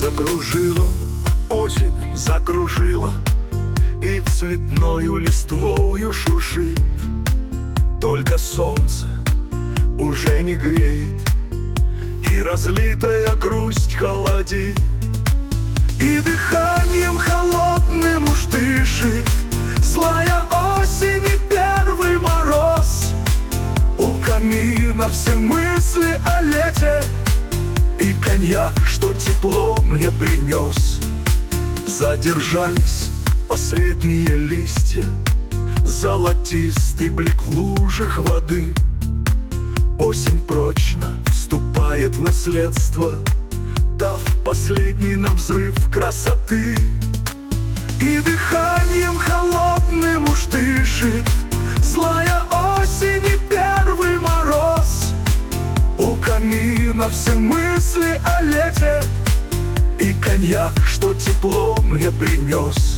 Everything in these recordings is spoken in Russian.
Закружила, осень закружила, и цветною листвою шуршит. Только солнце уже не греет, и разлитая грусть холодит, и дыханием холодным уж дышит злая осень и первый мороз. У камина все мысли о лете, и коньяк, что тепло мне принес. Задержались последние листья, золотистый блик в лужах воды. Осень прочно вступает в наследство, дав последний нам взрыв красоты. И дыханием холодным уж дышит злая осень и первый мороз. У камина все мысли о лете, и коньяк, что тепло мне принес.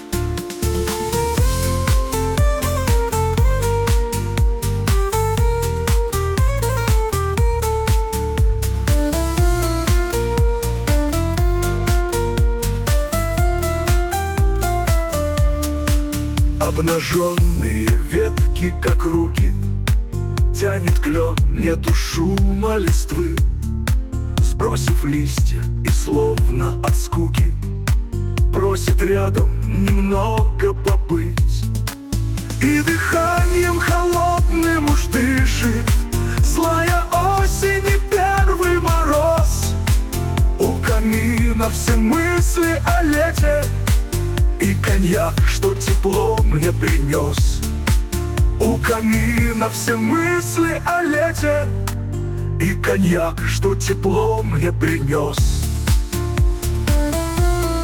Обнаженные ветки, как руки, тянет клен, нету шума листвы. Сбросив листья и словно от скуки, просит рядом немного побыть. И дыханием холодным уж дышит злая осень и первый мороз. У камина все мысли о лете, и коньяк, что тепло мне принес. У камина все мысли о лете, и коньяк, что тепло мне принес.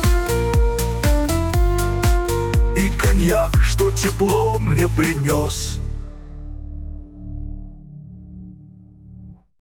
И коньяк, что тепло мне принес.